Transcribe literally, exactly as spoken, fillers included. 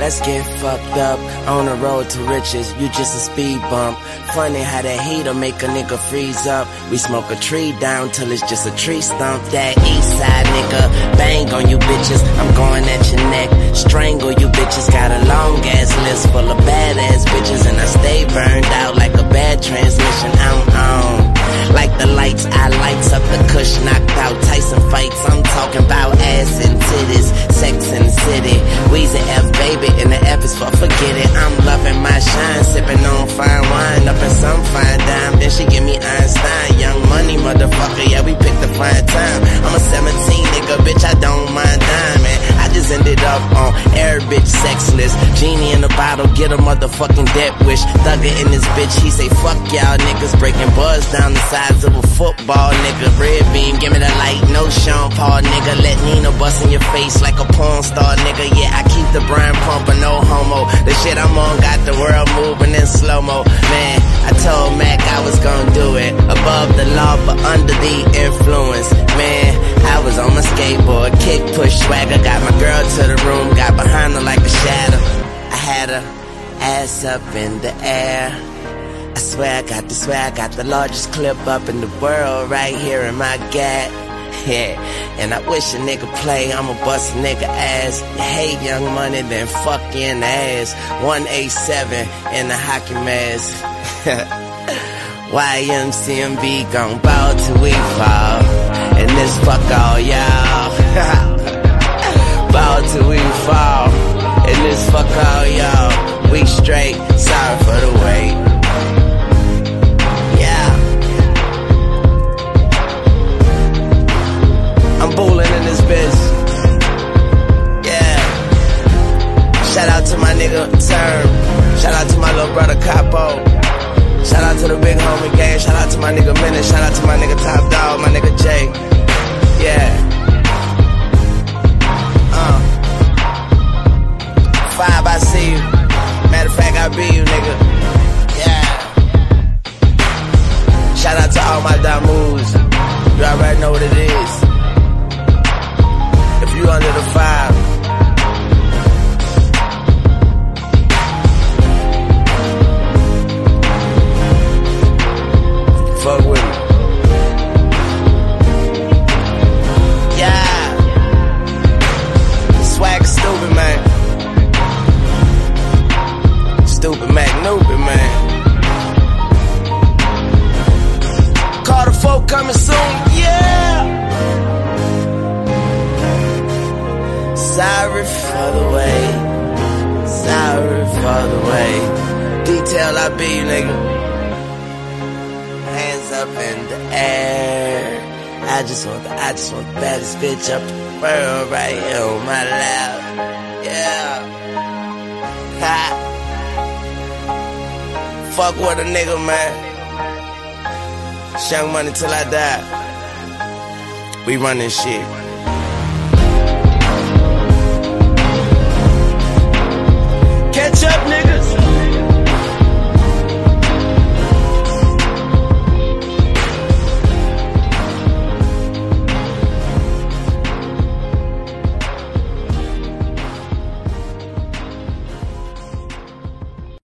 let's get fucked up. On the road to riches, you just a speed bump. Funny how that heat'll make a nigga freeze up. We smoke a tree down till it's just a tree stump. That east side nigga, bang on you bitches. I'm going at your neck, strangle you bitches. Got a long ass list full of badass bitches, and I stay burned out like a bad transmission. I'm on. Like the lights, I lights up the kush, knocked out Tyson fights. I'm talking about ass and titties, sex in the city. Weezy F baby, and the F is for forget it. I'm loving my shine, sipping on fine wine, up in some fine dime. Then she give me Einstein, young money motherfucker. Yeah, we picked the fine time. I'm a seventeen nigga, bitch, I don't mind diamond. I just ended up on air bitch sexless. Genie in the bottle, get a motherfucking death wish. Thugger in this bitch, he say fuck y'all niggas, breaking buzz down the sides of a football nigga. Red beam, give me the light, no Sean Paul nigga. Let Nina bust in your face like a porn star nigga. Yeah, I keep the brine pumping, no homo. The shit I'm on got the world moving in slow-mo. Man, I told Mac I was gonna do it. Above the law, but under the influence. Man, I was on my skateboard, kick, push, swagger. Got my girl to the room, got behind her like a shadow. I had her ass up in the air. I swear I got the swear I got the largest clip up in the world right here in my gat. Yeah, and I wish a nigga play, I'ma bust a nigga ass. You hate Young Money, then fuck you in the ass. one eighty-seven in the hockey mask. Y M C M B gon' ball till we fall. And this fuck all y'all. Ball till we fall. And this fuck all y'all. We straight, sorry for the wait. I'm bowling in this bitch. Yeah. Shout out to my nigga Term. Shout out to my little brother Capo. Shout out to the big homie gang. Shout out to my nigga Minute. Shout out to my nigga Top Dog, my nigga Jay. Yeah. Uh. Five, I see you. Matter of fact, I be you, nigga. Yeah. Shout out to all my damoos. You already know what it is. If you under the five, fuck with me. Yeah. Swag stupid, man. Stupid Mac Newbie, man. Carter folk coming soon, yeah. Sorry for the wait. Sorry for the wait. Detail I be, nigga. Hands up in the air. I just want the, I just want the baddest bitch up in the world right here on my lap. Yeah. Ha. Fuck with a nigga, man. Young Money till I die. We run this shit. Catch up, niggas.